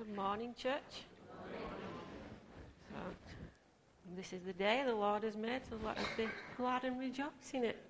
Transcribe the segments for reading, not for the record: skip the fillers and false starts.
Good morning, church. So, this is the day the Lord has made, so let us be glad and rejoice in it.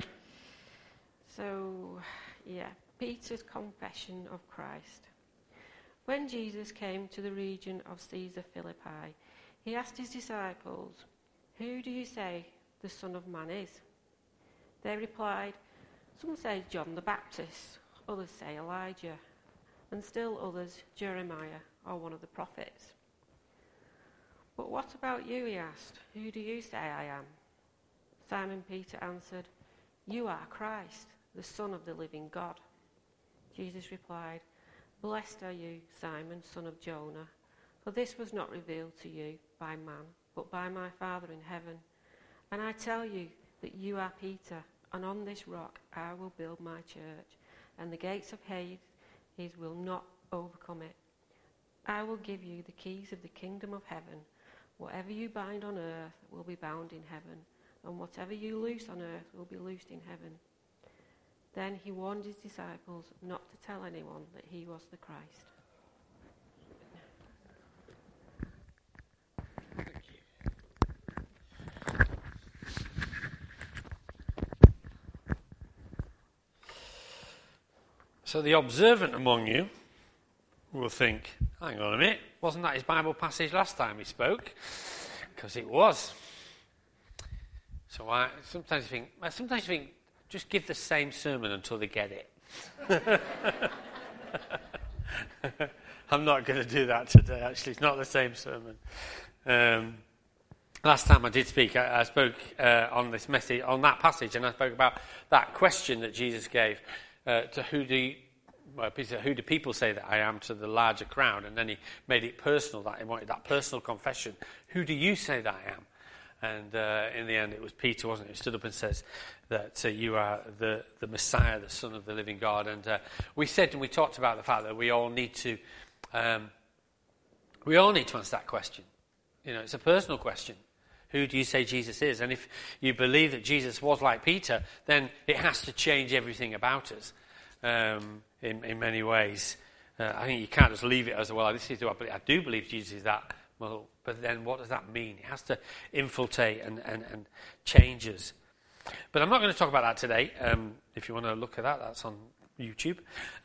So, Peter's confession of Christ. When Jesus came to the region of Caesar Philippi, he asked his disciples, "Who do you say the Son of Man is?" They replied, "Some say John the Baptist, others say Elijah, and still others Jeremiah or one of the prophets." "But what about you?" he asked. "Who do you say I am?" Simon Peter answered, "You are Christ, the Son of the living God." Jesus replied, "Blessed are you, Simon, son of Jonah, for this was not revealed to you by man, but by my Father in heaven. And I tell you that you are Peter, and on this rock I will build my church, and the gates of Hades will not overcome it. I will give you the keys of the kingdom of heaven. Whatever you bind on earth will be bound in heaven, and whatever you loose on earth will be loosed in heaven." Then he warned his disciples not to tell anyone that he was the Christ. Thank you. So the observant among you will think, hang on a minute, wasn't that his Bible passage last time he spoke? Because it was. So sometimes you think, just give the same sermon until they get it. I'm not going to do that today, actually. It's not the same sermon. Last time I did speak, I spoke on this message, on that passage, and I spoke about that question that Jesus gave to who do people say that I am, to the larger crowd, and then he made it personal, that he wanted that personal confession. Who do you say that I am? And in the end, it was Peter, wasn't it, who stood up and says that you are the Messiah, the Son of the living God. And we talked about the fact that we all need to answer that question. You know, it's a personal question. Who do you say Jesus is? And if you believe that Jesus was like Peter, then it has to change everything about us in many ways. I think you can't just leave it as, well, this is who I believe. I do believe Jesus is that. Well, but then what does that mean? It has to infiltrate and change us. But I'm not going to talk about that today. If you want to look at that, that's on YouTube.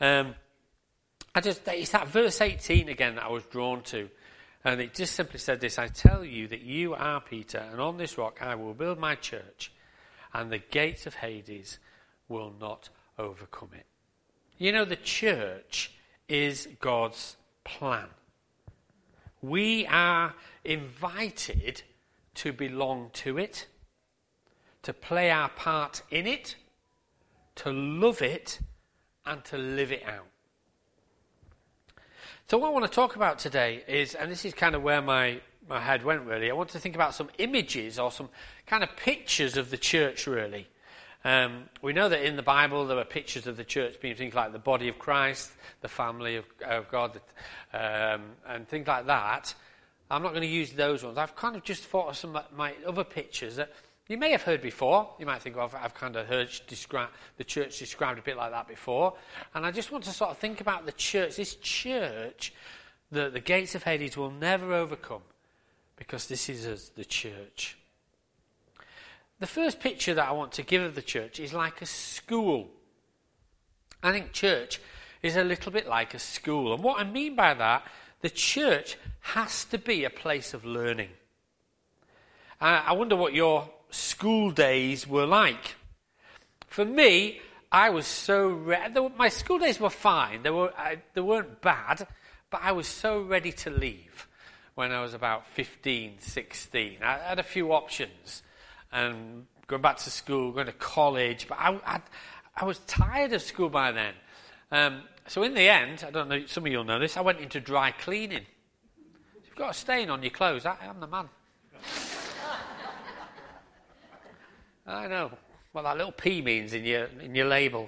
It's that verse 18 again that I was drawn to. And it just simply said this: "I tell you that you are Peter, and on this rock I will build my church, and the gates of Hades will not overcome it." You know, the church is God's plan. We are invited to belong to it, to play our part in it, to love it, and to live it out. So what I want to talk about today is, and this is kind of where my head went really, I want to think about some images or some kind of pictures of the church really. We know that in the Bible there are pictures of the church being things like the body of Christ, the family of God, and things like that. I'm not going to use those ones. I've kind of just thought of some of my other pictures that you may have heard before. You might think, I've kind of heard the church described a bit like that before. And I just want to sort of think about the church. This church, the gates of Hades will never overcome, because this is us, the church. The first picture that I want to give of the church is like a school. I think church is a little bit like a school. And what I mean by that, the church has to be a place of learning. I wonder what your school days were like. For me, I was so ready. My school days were fine. They weren't bad, but I was so ready to leave when I was about 15, 16. I had a few options. And going back to school, going to college, but I was tired of school by then. So in the end, I don't know, some of you will know this, I went into dry cleaning. If you've got a stain on your clothes, I'm the man. I know what that little P means in your label.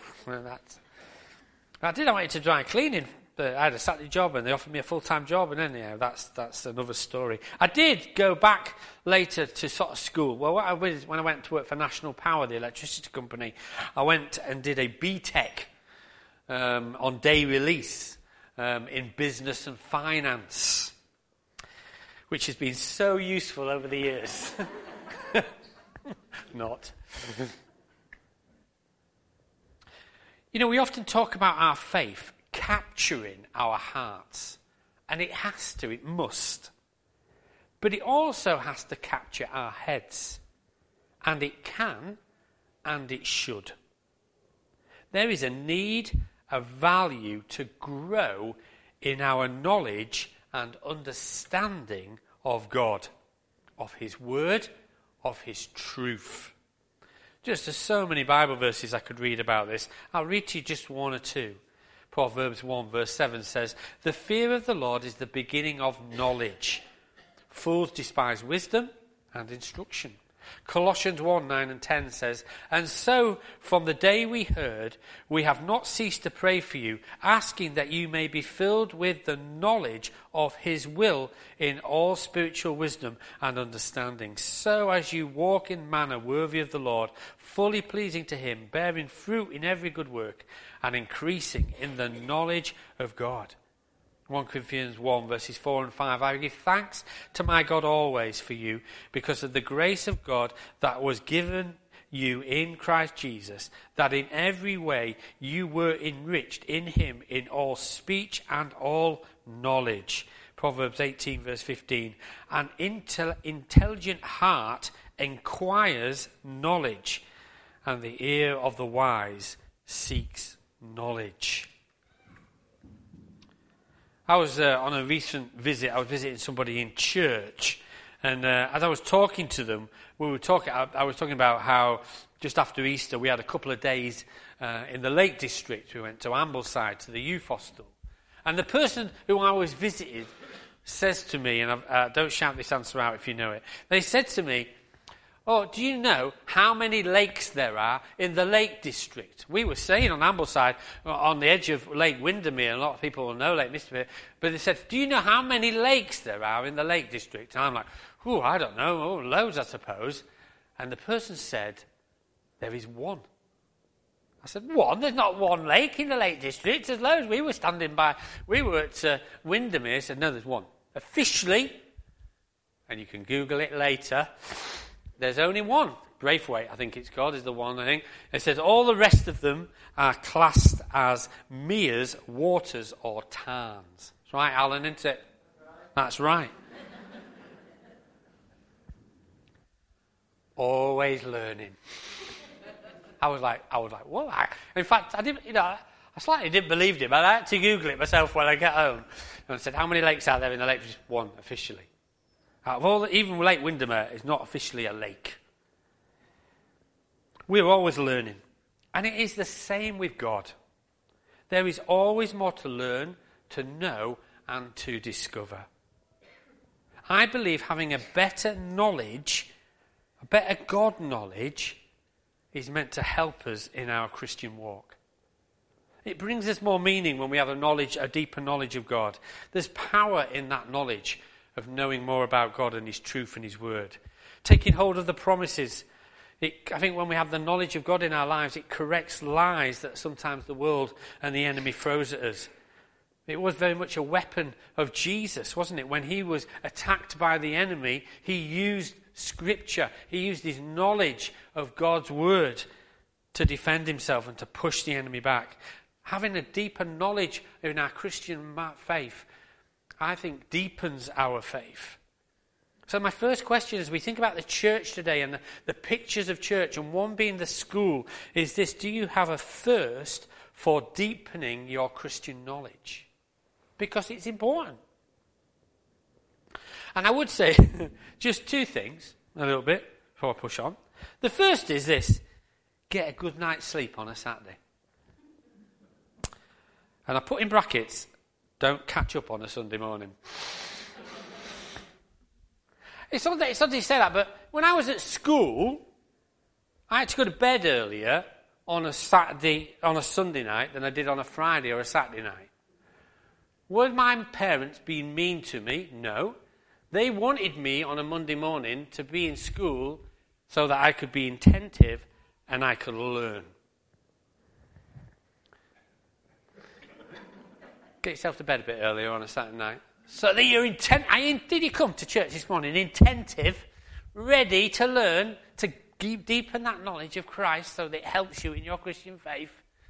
I went into dry cleaning. But I had a Saturday job and they offered me a full-time job, and anyhow, that's another story. I did go back later to sort of school. Well, what I did when I went to work for National Power, the electricity company, I went and did a BTEC on day release. in business and finance, which has been so useful over the years. Not. You know, we often talk about our faith capturing our hearts, and it has to, it must. But it also has to capture our heads, and it can, and it should. There is a need, a value to grow in our knowledge and understanding of God, of his word, of his truth. Just there's so many Bible verses I could read about this. I'll read to you just one or two. Proverbs 1 verse 7 says, "The fear of the Lord is the beginning of knowledge. Fools despise wisdom and instruction." Colossians 1, 9 and 10 says, "And so from the day we heard, we have not ceased to pray for you, asking that you may be filled with the knowledge of his will in all spiritual wisdom and understanding, so as you walk in manner worthy of the Lord, fully pleasing to him, bearing fruit in every good work, and increasing in the knowledge of God." 1 Corinthians 1 verses 4 and 5, "I give thanks to my God always for you, because of the grace of God that was given you in Christ Jesus, that in every way you were enriched in him in all speech and all knowledge." Proverbs 18 verse 15, "An intelligent heart inquires knowledge, and the ear of the wise seeks knowledge." I was on a recent visit. I was visiting somebody in church, and as I was talking to them, I was talking about how just after Easter we had a couple of days in the Lake District. We went to Ambleside to the youth hostel, and the person who I was visited says to me, and don't shout this answer out if you know it. They said to me, "Oh, do you know how many lakes there are in the Lake District?" We were staying on Ambleside, on the edge of Lake Windermere. A lot of people will know Lake Windermere. But they said, "Do you know how many lakes there are in the Lake District?" And I'm like, I don't know. Oh, loads, I suppose. And the person said, "There is one." I said, "One? There's not one lake in the Lake District. There's loads." We were standing by. We were at Windermere. Said, "No, there's one. Officially," and you can Google it later, "there's only one. Braithwaite, I think it's called, is the one, I think." It says all the rest of them are classed as meres, waters, or tarns. That's right, Alan, isn't it? That's right. Always learning. I was like, what? In fact, I didn't, I slightly didn't believe him. I had to Google it myself when I get home. And I said, "How many lakes are there in the lake?" Just one, officially. Out of all, even Lake Windermere is not officially a lake. We're always learning. And it is the same with God. There is always more to learn, to know, and to discover. I believe having a better knowledge, a better God knowledge, is meant to help us in our Christian walk. It brings us more meaning when we have a deeper knowledge of God. There's power in that knowledge of knowing more about God and his truth and his word. Taking hold of the promises. I think when we have the knowledge of God in our lives, it corrects lies that sometimes the world and the enemy throws at us. It was very much a weapon of Jesus, wasn't it? When he was attacked by the enemy, he used Scripture. He used his knowledge of God's word to defend himself and to push the enemy back. Having a deeper knowledge in our Christian faith, I think, deepens our faith. So my first question as we think about the church today and the pictures of church, and one being the school, is this: do you have a thirst for deepening your Christian knowledge? Because it's important. And I would say just two things, a little bit, before I push on. The first is this: get a good night's sleep on a Saturday. And I put in brackets, don't catch up on a Sunday morning. It's not that you say that, but when I was at school, I had to go to bed earlier on a Sunday night than I did on a Friday or a Saturday night. Were my parents being mean to me? No. They wanted me on a Monday morning to be in school so that I could be attentive and I could learn. Get yourself to bed a bit earlier on a Saturday night. So that you're did you come to church this morning attentive, ready to learn, to deepen that knowledge of Christ so that it helps you in your Christian faith?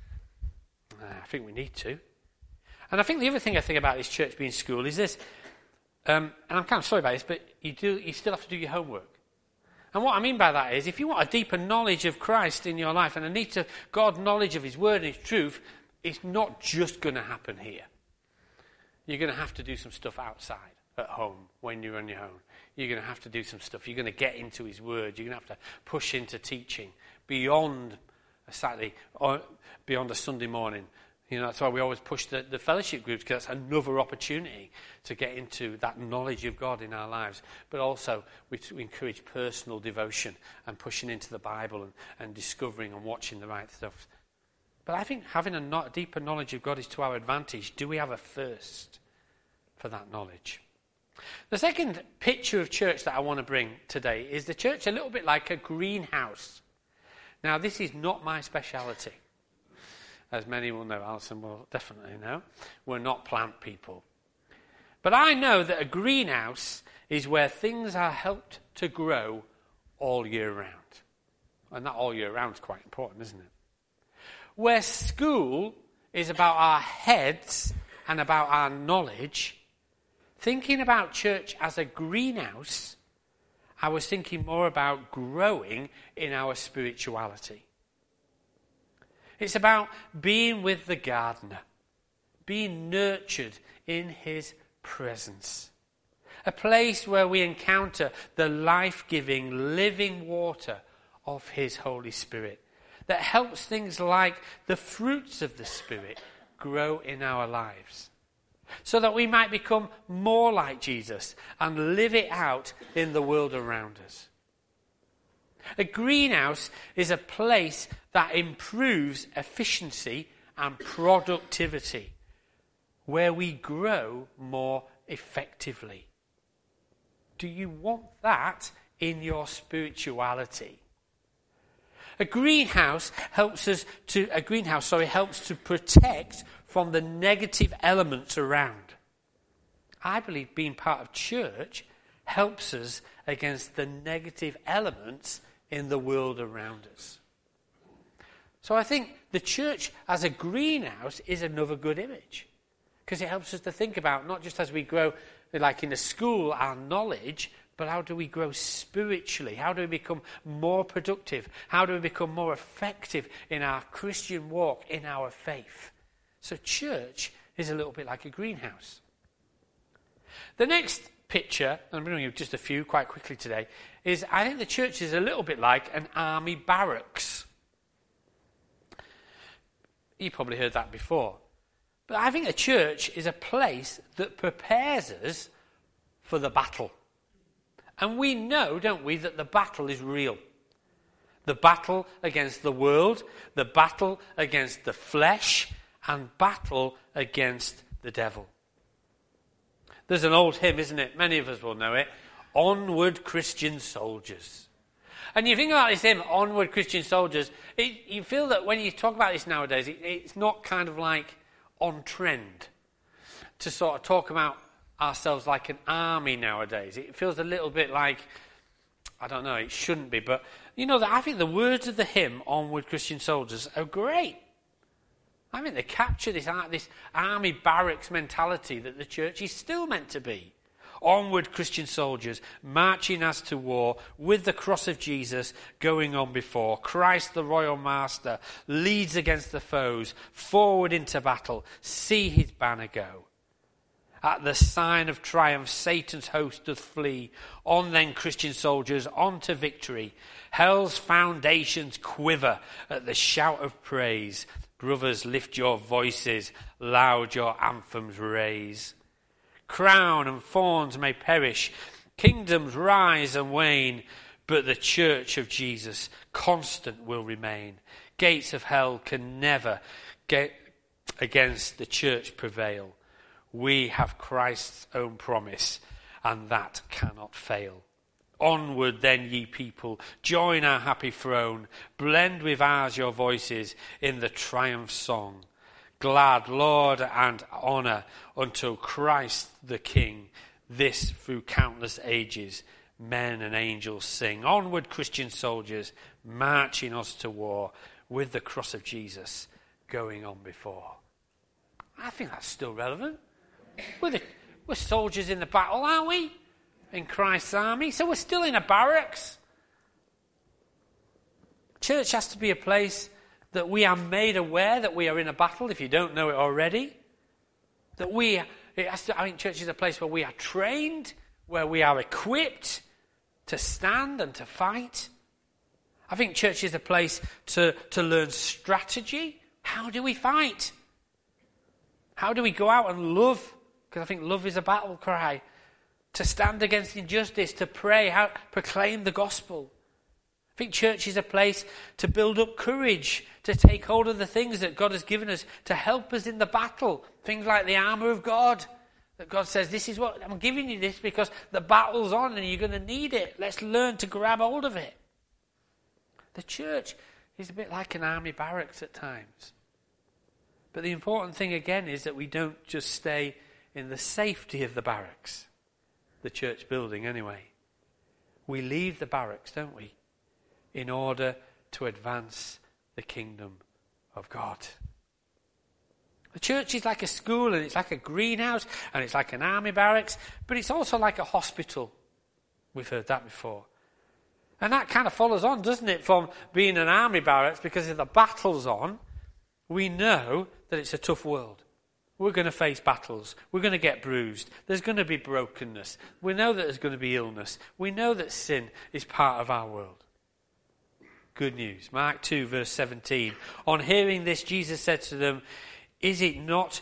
I think we need to. And I think the other thing I think about this church being school is this, and I'm kind of sorry about this, but you still have to do your homework. And what I mean by that is, if you want a deeper knowledge of Christ in your life and a neater God knowledge of his word and his truth, it's not just going to happen here. You're going to have to do some stuff outside, at home, when you're on your own. You're going to have to do some stuff. You're going to get into his word. You're going to have to push into teaching beyond a Saturday or beyond a Sunday morning. You know, that's why we always push the fellowship groups, because that's another opportunity to get into that knowledge of God in our lives. But also, we encourage personal devotion and pushing into the Bible and discovering and watching the right stuff. But I think having a deeper knowledge of God is to our advantage. Do we have a thirst for that knowledge? The second picture of church that I want to bring today is the church a little bit like a greenhouse. Now, this is not my speciality. As many will know, Alison will definitely know, we're not plant people. But I know that a greenhouse is where things are helped to grow all year round. And that all year round is quite important, isn't it? Where school is about our heads and about our knowledge, thinking about church as a greenhouse, I was thinking more about growing in our spirituality. It's about being with the gardener, being nurtured in his presence. A place where we encounter the life-giving, living water of his Holy Spirit that helps things like the fruits of the Spirit grow in our lives, so that we might become more like Jesus and live it out in the world around us. A greenhouse is a place that improves efficiency and productivity, where we grow more effectively. Do you want that in your spirituality? A greenhouse helps to protect from the negative elements around. I believe being part of church helps us against the negative elements in the world around us. So I think the church as a greenhouse is another good image, because it helps us to think about, not just as we grow, like in a school, our knowledge, but how do we grow spiritually? How do we become more productive? How do we become more effective in our Christian walk, in our faith? So church is a little bit like a greenhouse. The next picture, and I'm bringing you just a few quite quickly today, is I think the church is a little bit like an army barracks. You probably heard that before. But I think a church is a place that prepares us for the battle. And we know, don't we, that the battle is real. The battle against the world, the battle against the flesh, and battle against the devil. There's an old hymn, isn't it? Many of us will know it. Onward, Christian soldiers. And you think about this hymn, Onward, Christian soldiers, you feel that when you talk about this nowadays, it's not kind of like on trend to sort of talk about ourselves like an army nowadays. It feels a little bit like, I don't know, it shouldn't be, but you know that I think the words of the hymn, Onward, Christian soldiers, are great. I mean, they capture this army barracks mentality that the church is still meant to be. Onward, Christian soldiers, marching as to war, with the cross of Jesus going on before. Christ, the royal master, leads against the foes, forward into battle. See his banner go. At the sign of triumph, Satan's host doth flee. On then, Christian soldiers, on to victory. Hell's foundations quiver at the shout of praise. Brothers, lift your voices, loud your anthems raise. Crown and thorns may perish, kingdoms rise and wane, but the church of Jesus constant will remain. Gates of hell can never against the church prevail. We have Christ's own promise, and that cannot fail. Onward then, ye people, join our happy throne, blend with ours your voices in the triumph song. glad laud and honour unto Christ the King. This through countless ages men and angels sing. Onward, Christian soldiers, marching us to war, with the cross of Jesus going on before. I think that's still relevant. We're soldiers in the battle, aren't we? In Christ's army. So we're still in a barracks. Church has to be a place that we are made aware that we are in a battle, if you don't know it already. I think church is a place where we are trained, where we are equipped to stand and to fight. I think church is a place to learn strategy. How do we fight? How do we go out and love? Because I think love is a battle cry. To stand against injustice, to pray, proclaim the gospel. I think church is a place to build up courage, to take hold of the things that God has given us to help us in the battle. Things like the armour of God. That God says, this is what I'm giving you this because the battle's on and you're going to need it. Let's learn to grab hold of it. The church is a bit like an army barracks at times. But the important thing again is that we don't just stay in the safety of the barracks. The church building anyway. We leave the barracks, don't we? In order to advance the kingdom of God. The church is like a school and it's like a greenhouse and it's like an army barracks, but it's also like a hospital. We've heard that before. And that kind of follows on, doesn't it, from being an army barracks, because if the battle's on, we know that it's a tough world. We're going to face battles. We're going to get bruised. There's going to be brokenness. We know that there's going to be illness. We know that sin is part of our world. Good news. Mark 2, verse 17. On hearing this, Jesus said to them, it is not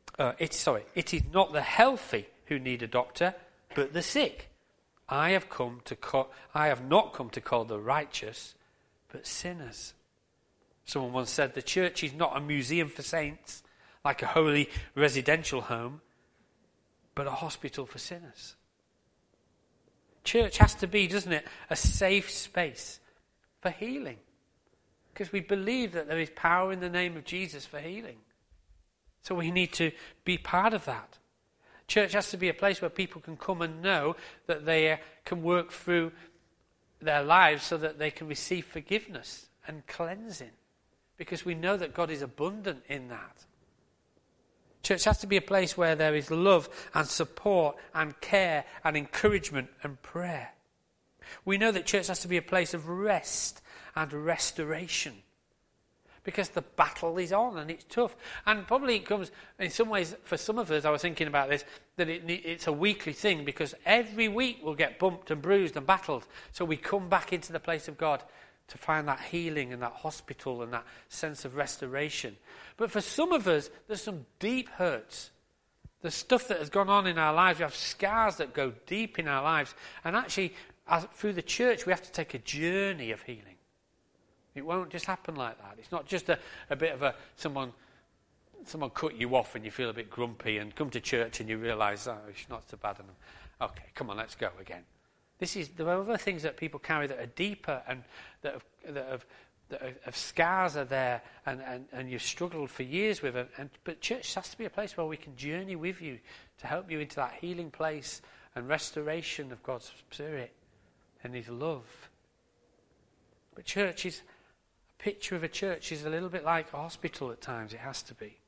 the healthy who need a doctor, but the sick. I have not come to call the righteous, but sinners. Someone once said the church is not a museum for saints, like a holy residential home, but a hospital for sinners. Church has to be, doesn't it, a safe space for healing. Because we believe that there is power in the name of Jesus for healing. So we need to be part of that. Church has to be a place where people can come and know that they can work through their lives so that they can receive forgiveness and cleansing. Because we know that God is abundant in that. Church has to be a place where there is love and support and care and encouragement and prayer. We know that church has to be a place of rest and restoration. Because the battle is on and it's tough. And probably it comes, in some ways, for some of us, I was thinking about this, that it's a weekly thing because every week we'll get bumped and bruised and battled. So we come back into the place of God to find that healing and that hospital and that sense of restoration. But for some of us, there's some deep hurts. There's stuff that has gone on in our lives. We have scars that go deep in our lives. And actually, through the church, we have to take a journey of healing. It won't just happen like that. It's not just a bit of someone cut you off and you feel a bit grumpy and come to church and you realise, oh, it's not so bad. Okay, come on, let's go again. There are other things that people carry that are deeper and that have scars are there and you've struggled for years with. But church has to be a place where we can journey with you to help you into that healing place and restoration of God's Spirit and His love. But church is... picture of a church is a little bit like a hospital at times. It has to be.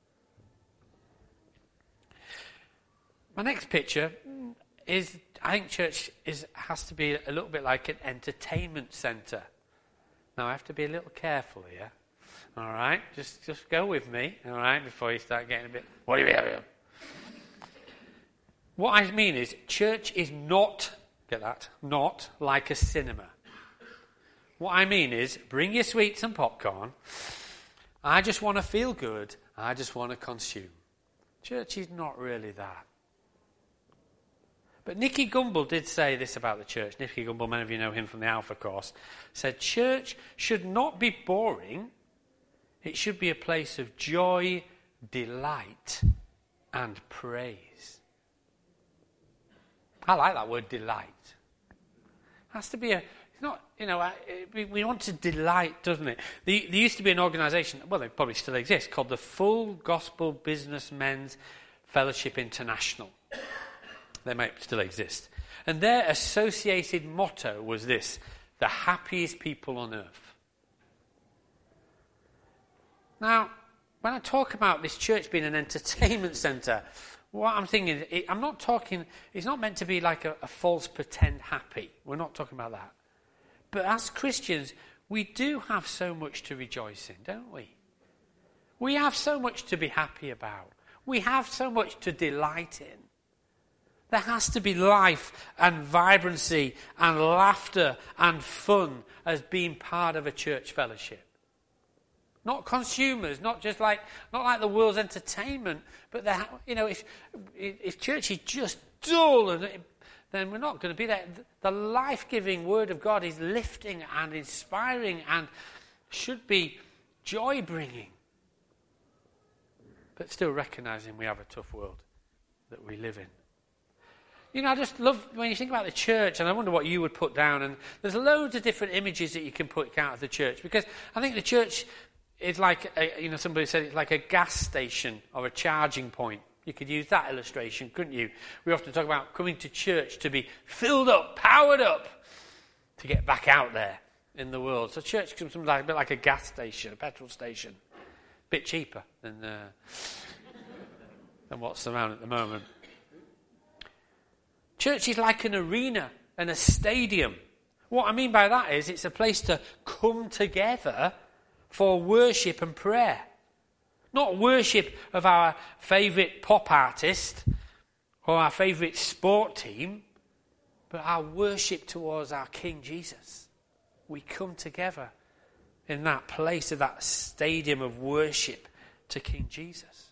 My next picture is, I think church has to be a little bit like an entertainment centre. Now I have to be a little careful here. All right, just go with me. All right, before you start getting a bit. What do you mean? What I mean is, church is not like a cinema. What I mean is, bring your sweets and popcorn. I just want to feel good. I just want to consume. Church is not really that. But Nicky Gumbel did say this about the church. Nicky Gumbel, many of you know him from the Alpha course, said church should not be boring. It should be a place of joy, delight, and praise. I like that word, delight. It has to be it's not, we want to delight, doesn't it? There used to be an organisation, well, they probably still exist, called the Full Gospel Businessmen's Fellowship International. They might still exist. And their associated motto was this: the happiest people on earth. Now, when I talk about this church being an entertainment centre, what I'm thinking, it's not meant to be like a false pretend happy. We're not talking about that. But as Christians, we do have so much to rejoice in, don't we? We have so much to be happy about. We have so much to delight in. There has to be life and vibrancy and laughter and fun as being part of a church fellowship. Not consumers, not like the world's entertainment, but if church is just dull, then we're not going to be there. The life-giving Word of God is lifting and inspiring and should be joy-bringing. But still recognising we have a tough world that we live in. I just love when you think about the church, and I wonder what you would put down. And there's loads of different images that you can put out of the church, because I think the church is like, somebody said it's like a gas station or a charging point. You could use that illustration, couldn't you? We often talk about coming to church to be filled up, powered up, to get back out there in the world. So church becomes a bit like a gas station, a petrol station. A bit cheaper than what's around at the moment. Church is like an arena and a stadium. What I mean by that is it's a place to come together for worship and prayer. Not worship of our favourite pop artist or our favourite sport team, but our worship towards our King Jesus. We come together in that place of that stadium of worship to King Jesus.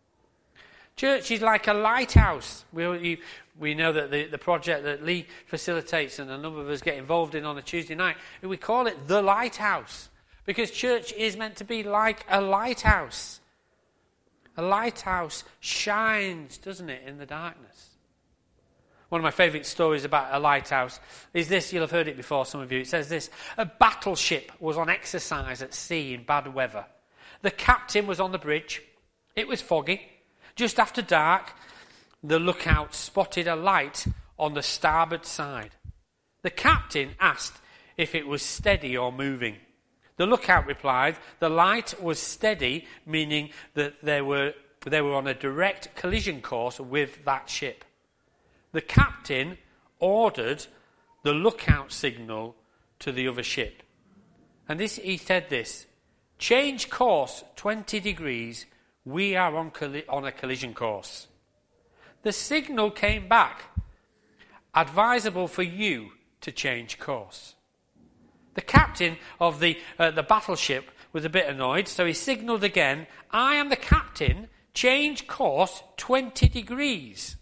Church is like a lighthouse. We know that the project that Lee facilitates and a number of us get involved in on a Tuesday night, we call it the lighthouse, because church is meant to be like a lighthouse. A lighthouse shines, doesn't it, in the darkness. One of my favourite stories about a lighthouse is this. You'll have heard it before, some of you. It says this: a battleship was on exercise at sea in bad weather. The captain was on the bridge. It was foggy. Just after dark, the lookout spotted a light on the starboard side. The captain asked if it was steady or moving. The lookout replied the light was steady, meaning that they were on a direct collision course with that ship. The captain ordered the lookout signal to the other ship. And he said this: change course 20 degrees, we are on a collision course. The signal came back: advisable for you to change course. The captain of the battleship was a bit annoyed, so he signalled again: I am the captain, change course 20 degrees.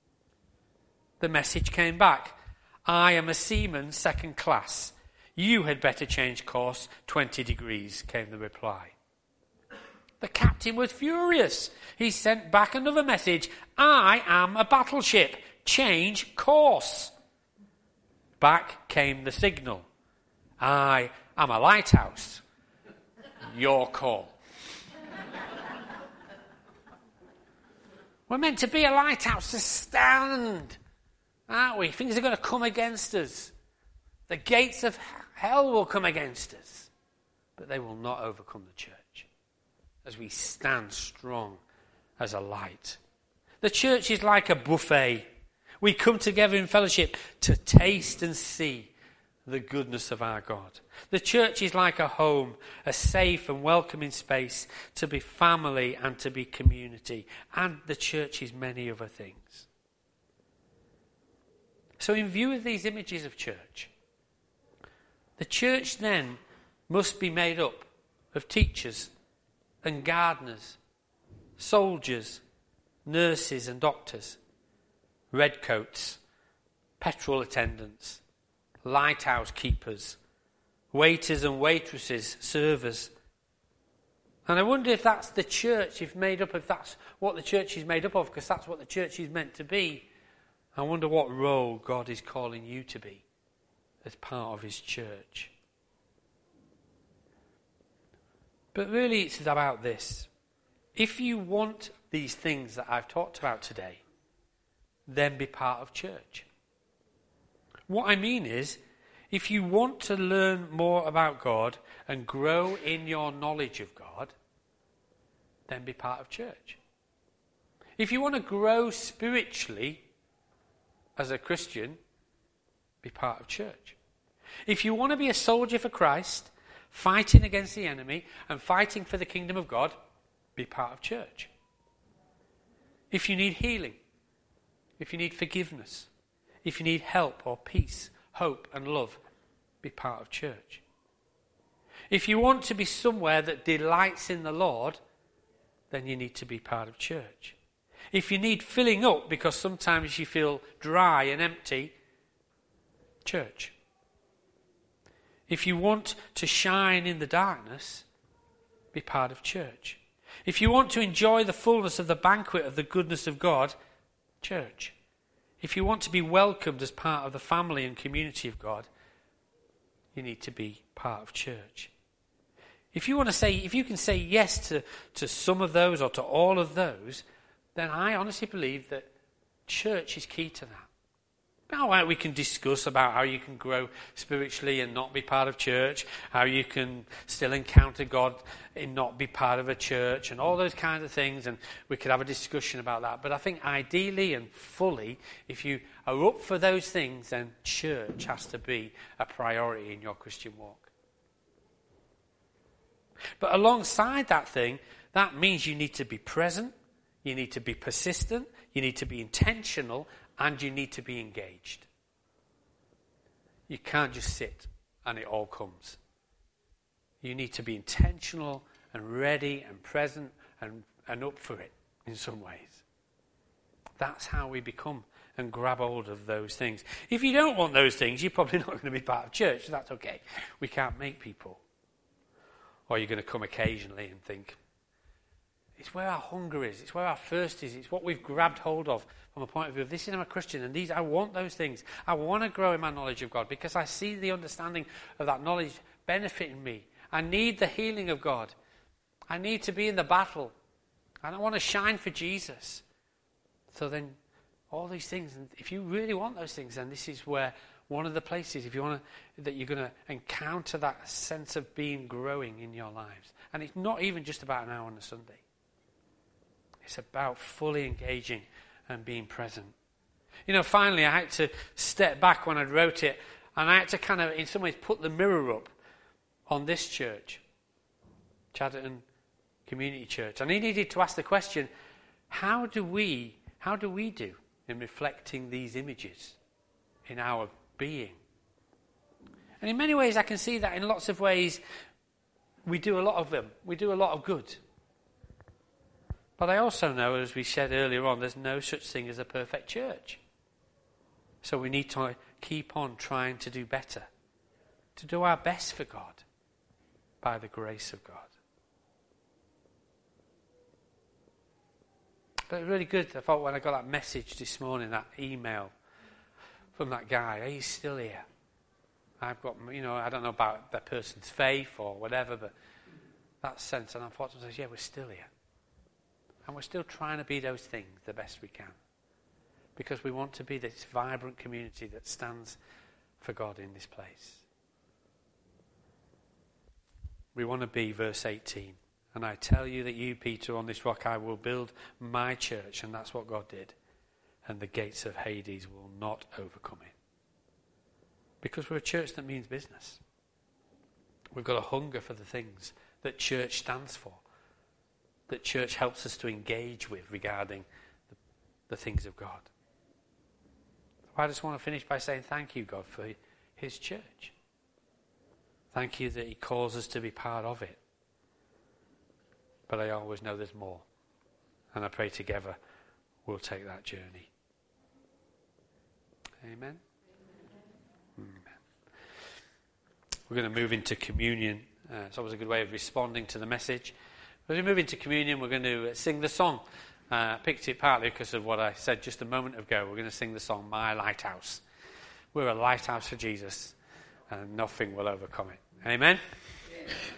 The message came back: I am a seaman second class. You had better change course 20 degrees, came the reply. The captain was furious. He sent back another message: I am a battleship, change course. Back came the signal: I am a lighthouse, your call. We're meant to be a lighthouse to stand, aren't we? Things are going to come against us. The gates of hell will come against us, but they will not overcome the church as we stand strong as a light. The church is like a buffet. We come together in fellowship to taste and see the goodness of our God. The church is like a home, a safe and welcoming space to be family and to be community. And the church is many other things. So in view of these images of church, the church then must be made up of teachers and gardeners, soldiers, nurses and doctors, redcoats, petrol attendants, lighthouse keepers, waiters and waitresses, servers. And I wonder if that's the church, if that's what the church is made up of, because that's what the church is meant to be. I wonder what role God is calling you to be as part of his church. But really it's about this. If you want these things that I've talked about today, then be part of church. What I mean is, if you want to learn more about God and grow in your knowledge of God, then be part of church. If you want to grow spiritually as a Christian, be part of church. If you want to be a soldier for Christ, fighting against the enemy and fighting for the kingdom of God, be part of church. If you need healing, if you need forgiveness, if you need help or peace, hope and love, be part of church. If you want to be somewhere that delights in the Lord, then you need to be part of church. If you need filling up because sometimes you feel dry and empty, church. If you want to shine in the darkness, be part of church. If you want to enjoy the fullness of the banquet of the goodness of God, church. If you want to be welcomed as part of the family and community of God, you need to be part of church. If you can say yes to some of those or to all of those, then I honestly believe that church is key to that. Now we can discuss about how you can grow spiritually and not be part of church, how you can still encounter God and not be part of a church, and all those kinds of things, and we could have a discussion about that. But I think ideally and fully, if you are up for those things, then church has to be a priority in your Christian walk. But alongside that thing, that means you need to be present, you need to be persistent, you need to be intentional, and you need to be engaged. You can't just sit and it all comes. You need to be intentional and ready and present and up for it in some ways. That's how we become and grab hold of those things. If you don't want those things, you're probably not going to be part of church. So that's okay. We can't make people. Or you're going to come occasionally and think, it's where our hunger is. It's where our thirst is. It's what we've grabbed hold of from a point of view of this is I'm a Christian and I want those things. I want to grow in my knowledge of God because I see the understanding of that knowledge benefiting me. I need the healing of God. I need to be in the battle. And I want to shine for Jesus. So then all these things, and if you really want those things, then this is where one of the places, if you want to, that you're going to encounter that sense of being growing in your lives. And it's not even just about an hour on a Sunday. It's about fully engaging and being present. You know, finally, I had to step back when I wrote it, and I had to kind of, in some ways, put the mirror up on this church, Chadderton Community Church. And I needed to ask the question, how do we do in reflecting these images in our being? And in many ways, I can see that in lots of ways, we do a lot of them. We do a lot of good. But I also know, as we said earlier on, there's no such thing as a perfect church. So we need to keep on trying to do better, to do our best for God, by the grace of God. But really good, I thought, when I got that message this morning, that email from that guy, are you still here? I've got, I don't know about that person's faith or whatever, but that sense, and I thought to myself, yeah, we're still here. And we're still trying to be those things the best we can. Because we want to be this vibrant community that stands for God in this place. We want to be, verse 18. And I tell you that you, Peter, on this rock I will build my church. And that's what God did. And the gates of Hades will not overcome it. Because we're a church that means business. We've got a hunger for the things that church stands for. That church helps us to engage with regarding the things of God. I just want to finish by saying thank you, God, for his church. Thank you that he calls us to be part of it. But I always know there's more. And I pray together we'll take that journey. Amen? Amen. We're going to move into communion. It's always a good way of responding to the message. As we move into communion, we're going to sing the song. I picked it partly because of what I said just a moment ago. We're going to sing the song, My Lighthouse. We're a lighthouse for Jesus. and nothing will overcome it. Amen? Yeah.